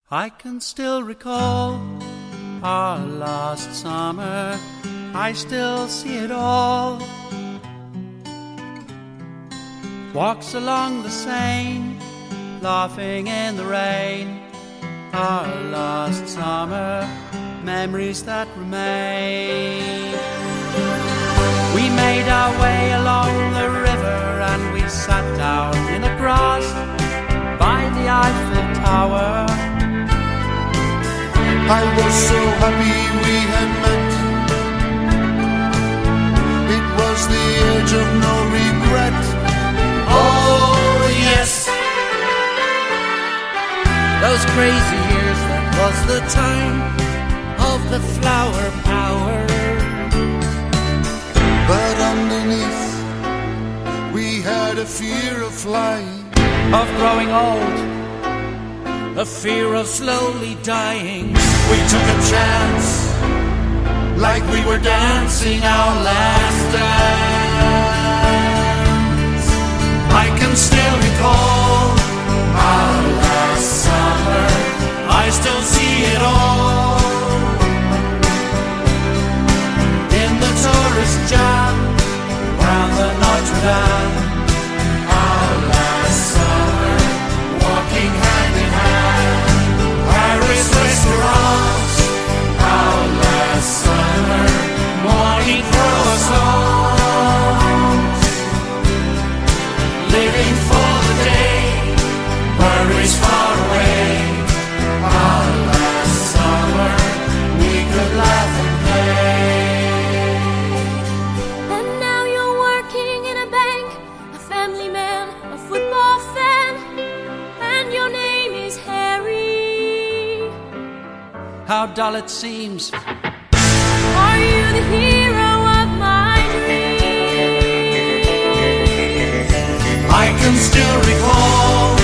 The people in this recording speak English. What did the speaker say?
I can still recall our last summer. I still see it all. Walks along the Seine, laughing in the rain. Our last summer, memories that remain. We made our way along the river and we sat down in the grass by the Eiffel Tower. I was so happy we had met. It was the age of no regret. Oh yes, those crazy years, that was the time of the flower power. But underneath we had a fear of flying, of growing old, a fear of slowly dying. we took a chance, like we were dancing our last dance. I can still recall our last summer. I still see it all in the tourist jam round the Notre Dame. Our last summer, walking hand in hand, Paris restaurants. Our last summer, morning croissants, living for the day, worries far away. Our last summer, we could laugh and play. And now you're working in a bank, a family man, a football fan, and your name is Harry. How dull it seems. Are you the hero of my dreams? I can still recall